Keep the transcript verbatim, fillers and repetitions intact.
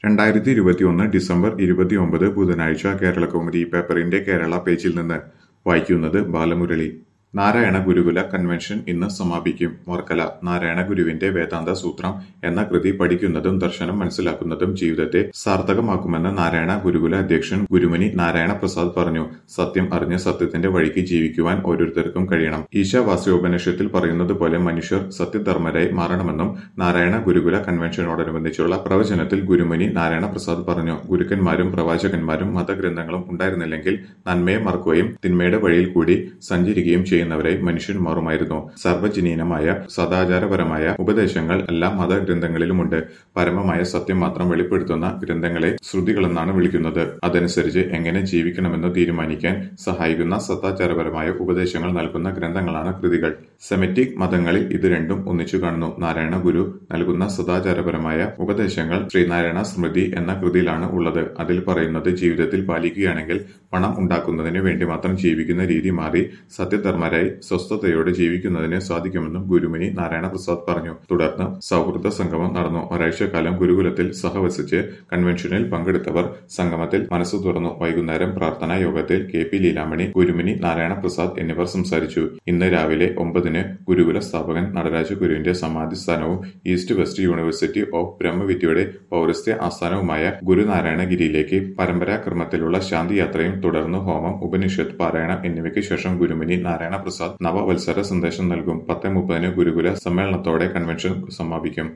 രണ്ടായിരത്തി ഇരുപത്തിയൊന്ന് ഡിസംബർ ഇരുപത്തിയൊമ്പത് ബുധനാഴ്ച കേരളകൗമുദി പേപ്പറിന്റെ കേരള പേജിൽ നിന്ന് വായിക്കുന്നത് ബാലമുരളി. നാരായണ ഗുരുകുല കൺവെൻഷൻ ഇന്ന് സമാപിക്കും. വർക്കല. നാരായണ ഗുരുവിന്റെ വേദാന്ത സൂത്രം എന്ന കൃതി പഠിക്കുന്നതും ദർശനം മനസ്സിലാക്കുന്നതും ജീവിതത്തെ സാർത്ഥകമാക്കുമെന്ന് നാരായണ ഗുരുകുല അധ്യക്ഷൻ ഗുരുമുനി നാരായണ പ്രസാദ് പറഞ്ഞു. സത്യം അറിഞ്ഞ് സത്യത്തിന്റെ വഴിക്ക് ജീവിക്കുവാൻ ഓരോരുത്തർക്കും കഴിയണം. ഈശാവാസ്യോപനിഷത്തിൽ പറയുന്നത് പോലെ മനുഷ്യർ സത്യധർമ്മരായി മാറണമെന്നും നാരായണ ഗുരുകുല കൺവെൻഷനോടനുബന്ധിച്ചുള്ള പ്രവചനത്തിൽ ഗുരുമുനി നാരായണ പ്രസാദ് പറഞ്ഞു. ഗുരുക്കന്മാരും പ്രവാചകന്മാരും മതഗ്രന്ഥങ്ങളും ഉണ്ടായിരുന്നില്ലെങ്കിൽ നന്മയെ മറക്കുകയും തിന്മയുടെ വഴിയിൽ കൂടി സഞ്ചരിക്കുകയും ചെയ്യുന്നവരായി മനുഷ്യൻ മാറുമായിരുന്നു. സർവ്വജനീനമായ സദാചാരപരമായ ഉപദേശങ്ങൾ എല്ലാ മതഗ്രന്ഥങ്ങളിലുമുണ്ട്. പരമമായ സത്യം മാത്രം വെളിപ്പെടുത്തുന്ന ഗ്രന്ഥങ്ങളെ ശ്രുതികളെന്നാണ് വിളിക്കുന്നത്. അതനുസരിച്ച് എങ്ങനെ ജീവിക്കണമെന്ന് തീരുമാനിക്കാൻ സഹായിക്കുന്ന സദാചാരപരമായ ഉപദേശങ്ങൾ നൽകുന്ന ഗ്രന്ഥങ്ങളാണ് കൃതികൾ. സെമിറ്റിക് മതങ്ങളിൽ ഇത് രണ്ടും ഒന്നിച്ചു കാണുന്നു. നാരായണ ഗുരു നൽകുന്ന സദാചാരപരമായ ഉപദേശങ്ങൾ ശ്രീനാരായണ സ്മൃതി എന്ന കൃതിയിലാണ് ഉള്ളത്. അതിൽ പറയുന്നത് ജീവിതത്തിൽ പാലിക്കുകയാണെങ്കിൽ പണം ഉണ്ടാക്കുന്നതിന് വേണ്ടി മാത്രം ജീവിക്കുന്ന രീതി മാറി സത്യധർമ്മരായി സ്വസ്ഥതയോടെ ജീവിക്കുന്നതിന് സാധിക്കുമെന്നും ഗുരുമുനി നാരായണ പ്രസാദ് പറഞ്ഞു. തുടർന്ന് സൗഹൃദ സംഗമം നടന്നു. ഒരാഴ്ചക്കാലം ഗുരുകുലത്തിൽ സഹവസിച്ച് കൺവെൻഷനിൽ പങ്കെടുത്തവർ സംഗമത്തിൽ മനസ്സു തുറന്നു. വൈകുന്നേരം പ്രാർത്ഥനാ യോഗത്തിൽ കെ പി ലീലാമണി, ഗുരുമുനി നാരായണ പ്രസാദ് എന്നിവർ സംസാരിച്ചു. ഇന്ന് രാവിലെ ഒമ്പതിന് ഗുരുകുല സ്ഥാപകൻ നടരാജ ഗുരുവിന്റെ സമാധി സ്ഥാനവും ഈസ്റ്റ് വെസ്റ്റ് യൂണിവേഴ്സിറ്റി ഓഫ് ബ്രഹ്മവിദ്യയുടെ പൗരസ്ത്യ ആസ്ഥാനവുമായ ഗുരുനാരായണഗിരിയിലേക്ക് പരമ്പരാക്രമത്തിലുള്ള ശാന്തിയാത്രയും തുടർന്ന് ഹോമം, ഉപനിഷത്ത് പാരായണം എന്നിവയ്ക്ക് ശേഷം ഗുരുമുനി നാരായണ പ്രസാദ് നവവത്സര സന്ദേശം നൽകും. പത്ത് മുപ്പതിന് ഗുരുകുല സമ്മേളനത്തോടെ കൺവെൻഷൻ സമാപിക്കും.